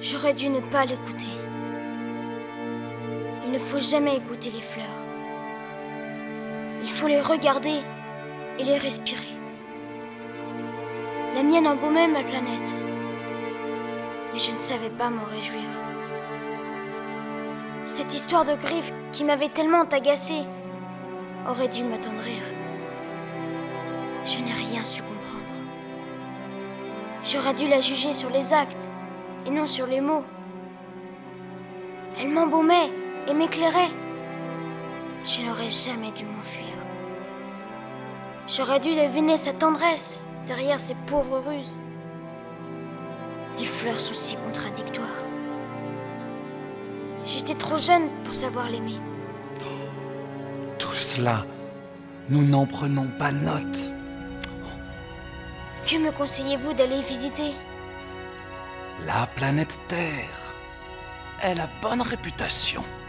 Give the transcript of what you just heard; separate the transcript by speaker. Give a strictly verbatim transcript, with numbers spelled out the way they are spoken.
Speaker 1: J'aurais dû ne pas l'écouter. Il ne faut jamais écouter les fleurs. Il faut les regarder et les respirer. La mienne embaumait ma planète, mais je ne savais pas m'en réjouir. Cette histoire de griffes qui m'avait tellement agacée aurait dû m'attendrir. Je n'ai rien su comprendre. J'aurais dû la juger sur les actes et non sur les mots. Elle m'embaumait et m'éclairait. Je n'aurais jamais dû m'enfuir. J'aurais dû deviner sa tendresse derrière ses pauvres ruses. Les fleurs sont si contradictoires. J'étais trop jeune pour savoir l'aimer.
Speaker 2: Tout cela, nous n'en prenons pas note.
Speaker 1: Que me conseillez-vous d'aller visiter?
Speaker 2: La planète Terre, elle a bonne réputation.